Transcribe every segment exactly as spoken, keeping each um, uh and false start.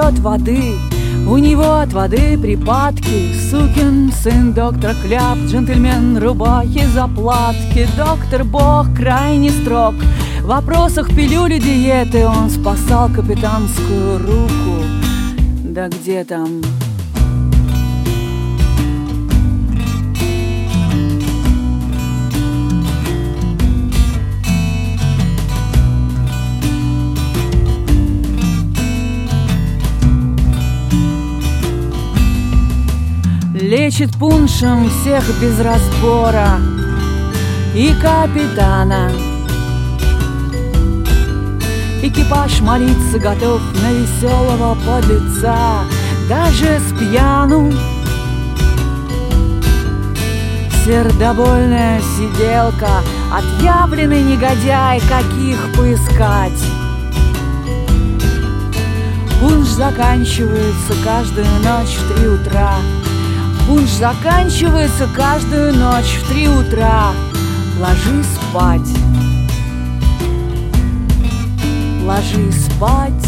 пьет воды, у него от воды припадки. Сукин сын доктор Кляп, джентльмен рубахи заплатки. Доктор Бог крайне строг в вопросах пилюли диеты. Он спасал капитанскую руку. Да где там? Лечит пуншем всех без разбора, и капитана. Экипаж молиться готов на веселого подлеца, даже с пьяну. Сердобольная сиделка, отъявленный негодяй, каких поискать. Пунш заканчивается каждую ночь в три утра. Пунш заканчивается каждую ночь в три утра. Ложись спать, ложись спать.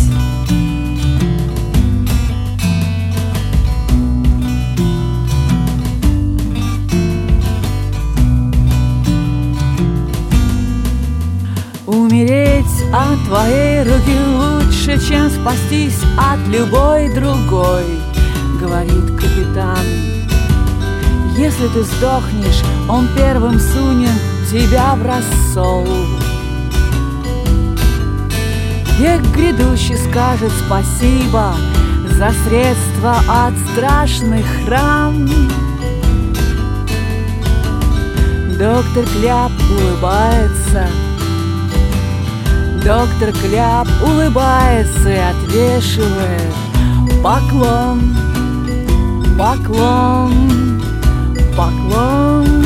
Умереть от твоей руки лучше, чем спастись от любой другой, говорит капитан. Если ты сдохнешь, он первым сунет тебя в рассол. Век грядущий скажет спасибо за средства от страшных ран. Доктор Кляп улыбается, доктор Кляп улыбается и отвешивает поклон, поклон, поклон.